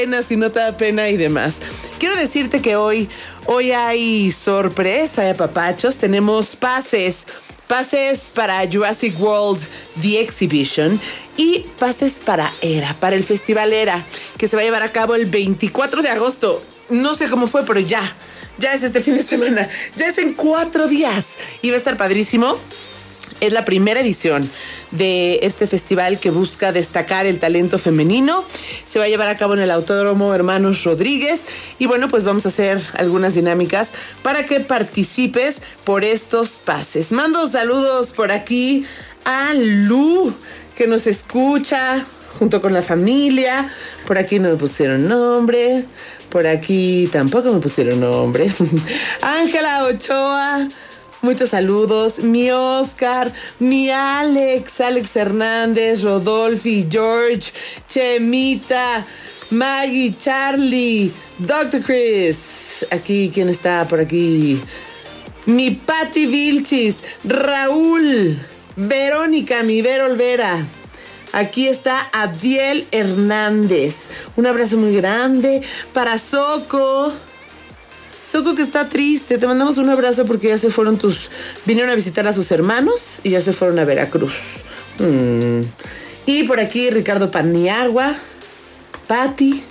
Si no te da pena y demás. Quiero decirte que hoy hay sorpresa, hay apapachos. Tenemos pases para Jurassic World The Exhibition y pases para ERA, para el Festival ERA, que se va a llevar a cabo el 24 de agosto. No sé cómo fue, pero ya es este fin de semana. Ya es en 4 días y va a estar padrísimo. Es la primera edición de este festival que busca destacar el talento femenino. Se va a llevar a cabo en el Autódromo Hermanos Rodríguez. Y bueno, pues vamos a hacer algunas dinámicas para que participes por estos pases. Mando saludos por aquí a Lu, que nos escucha junto con la familia. Por aquí no me pusieron nombre. Por aquí tampoco me pusieron nombre. Ángela Ochoa. Muchos saludos, mi Oscar, mi Alex Hernández, Rodolfi, George, Chemita, Maggie, Charlie, Dr. Chris. Aquí, ¿quién está por aquí? Mi Patti Vilchis, Raúl, Verónica, mi Vero Olvera. Aquí está Abdiel Hernández. Un abrazo muy grande para Soco, que está triste. Te mandamos un abrazo porque ya se fueron vinieron a visitar a sus hermanos y ya se fueron a Veracruz. Y por aquí Ricardo Paniagua, Patti,